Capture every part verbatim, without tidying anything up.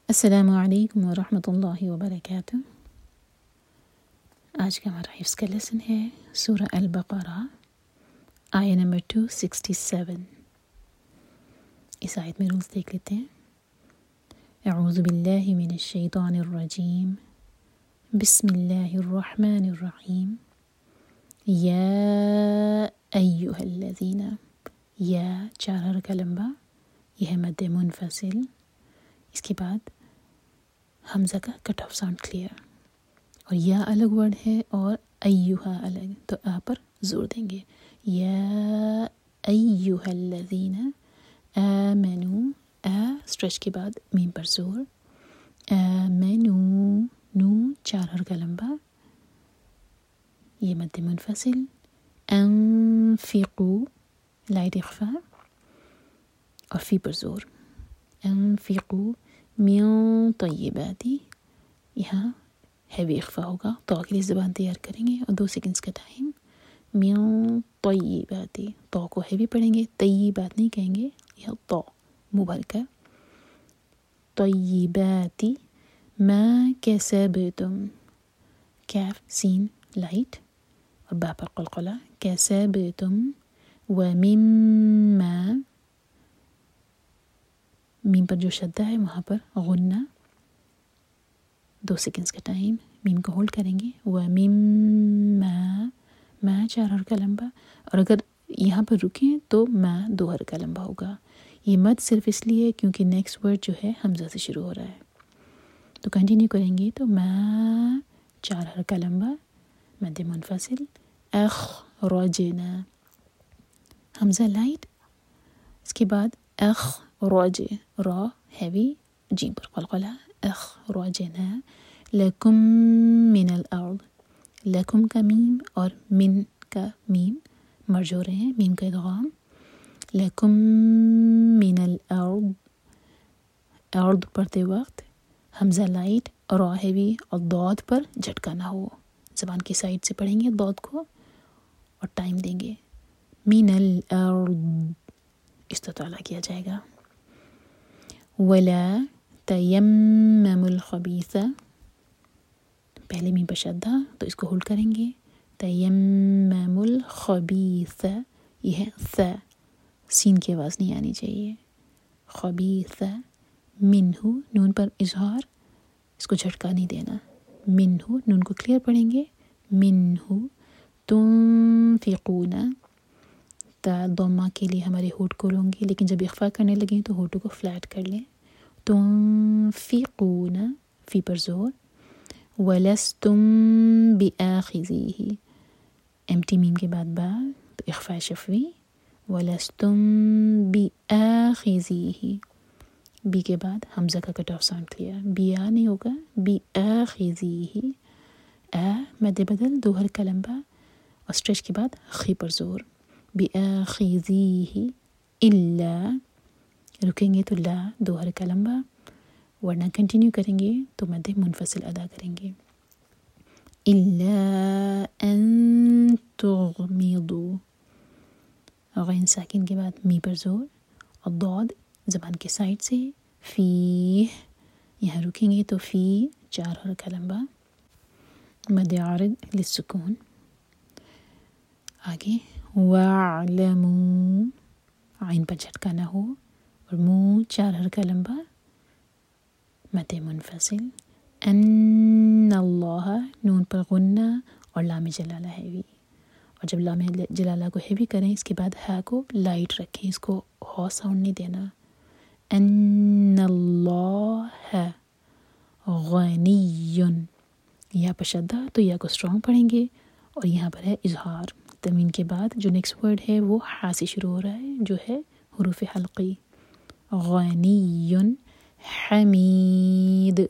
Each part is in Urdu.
السلام علیکم ورحمۃ اللہ وبرکاتہ۔ آج کا ہمارا حفظ کا لیسن ہے سورہ البقرہ، آیہ نمبر ٹو سکسٹی سیون۔ اس آیت میں رولز دیکھ لیتے ہیں۔ اعوذ باللہ من الشیطان الرجیم، بسم اللہ الرحمن الرحیم۔ یا ایہا الذین، یا چار حرکہ لمبا، یہ ہے مد منفصل، اس کے بعد حمزہ کا کٹ آف ساؤنڈ کلیئر، اور یا الگ ورڈ ہے اور ایہا الگ، تو آ پر زور دیں گے۔ یا ایہا الذین آمنوا، آ اسٹریچ کے بعد میم پر زور، آمنوا، نو چار حرکہ لمبا، یہ مد منفصل، انفقوا لائٹ اخفاء اور فی پر زور، انفقوا من طیباتی، یہاں ہیوی اخفاء ہوگا، تو کے لیے زبان تیار کریں گے اور دو سیکنڈز کا ٹائم۔ من طیباتی، تو کو ہیوی پڑھیں گے، طیبات نہیں کہیں گے، یہ تو منہ بھر کر، طیباتی ما کسبتم، کیف سین لائٹ اور با پر قلقلہ، کسبتم ومما، میم پر جو شدہ ہے وہاں پر غنہ، دو سیکنڈز کا ٹائم، میم کو ہولڈ کریں گے، ومما، ما چار حرکہ لمبا، اور اگر یہاں پر رکیں تو ما دو حرکہ لمبا ہوگا۔ یہ مد صرف اس لیے کیونکہ نیکسٹ ورڈ جو ہے حمزہ سے شروع ہو رہا ہے، تو کنٹینیو کریں گے تو ما چار حرکہ لمبا، مد منفصل، اخرجنا، حمزہ لائٹ، اس کے بعد اخرج، را ہیوی، جیم پر قلقلہ، اخرجنا لکم من الارض، لکم کا میم اور من کا میم مرج ہو رہے ہیں، میم کا ادغام، لکم من الارض، ارض پڑھتے وقت حمزہ لائٹ، را ہیوی اور ضاد پر جھٹکا نہ ہو، زبان کی سائڈ سے پڑھیں گے ضاد کو اور ٹائم دیں گے، من الارض استطالہ کیا جائے گا۔ ولا تیمموا الخبیث، پہلے میم پر شدہ تو اس کو ہولڈ کریں گے، تیمموا الخبیث، یہ ہے ث، سین کی آواز نہیں آنی چاہیے، خبیث، منہ نون پر اظہار، اس کو جھٹکا نہیں دینا، منہ نون کو کلیئر پڑھیں گے، منہ تنفقون، تا ضمہ کے لیے ہمارے ہونٹ کو ہوں گے، لیکن جب اخفاء کرنے لگیں تو ہونٹوں کو فلیٹ کر لیں، تنفقون فی پر زور، ولستم بآخذیہ، ایمٹی میم کے بعد با تو اخفاء شفوی، ولستم بآخذیہ، بی کے بعد حمزہ کا کٹ آف ساؤنڈ کلیئر، بیا نہیں ہوگا، بآخذیہ، آ مد بدل دو حرکہ لمبا اور اسٹریچ کے بعد خی پر زور، بآخذیہ، الا رکیں گے تو لا دو حرکہ لمبا، ورنہ کنٹینیو کریں گے تو مد منفصل ادا کریں گے، الا ان تغمضوا، غین ساکن کے بعد می پر زور اور ضاد زبان کے سائڈ سے، فی، یہاں رکیں گے تو فی چار حرکہ لمبا، مد عارض للسکون، آگے وَاعْلَمُوا، عین پر جھٹکا نہ ہو اور منہ چار حرکہ لمبا، مد منفصل، ان اللہ، نون پر غنہ اور لام جلالہ ہیوی، اور جب لام جلالہ کو ہیوی کریں اس کے بعد ہا کو لائٹ رکھیں، اس کو ہو ساؤنڈ نہیں دینا، ان اللہ غنی، یا پر شدہ تو یا کو اسٹرانگ پڑھیں گے، اور یہاں پر ہے اظہار، تنوین کے بعد جو نیکسٹ ورڈ ہے وہ ہا سے شروع ہو رہا ہے جو ہے حروف حلقی، غنی حمید،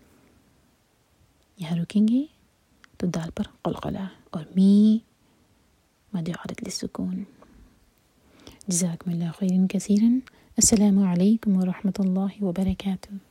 یہاں رکیں گے تو دال پر قلقلہ اور می مد عارض للسکون۔ جزاکم اللہ خیرا کثیرا، السلام علیکم ورحمۃ اللہ وبرکاتہ۔